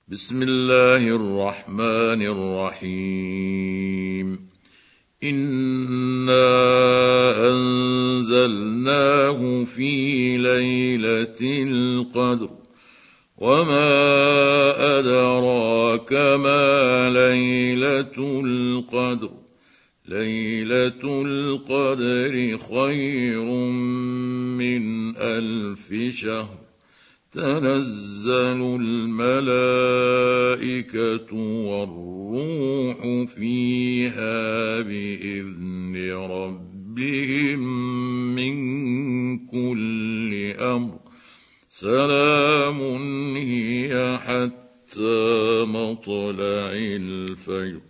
بسم الله الرحمن الرحيم. إنا أنزلناه في ليلة القدر وما أدراك ما ليلة القدر. ليلة القدر خير من 1000 شهر. تنزل الملائكة والروح فيها بإذن ربهم من كل أمر. سلام هي حتى مطلع الفجر.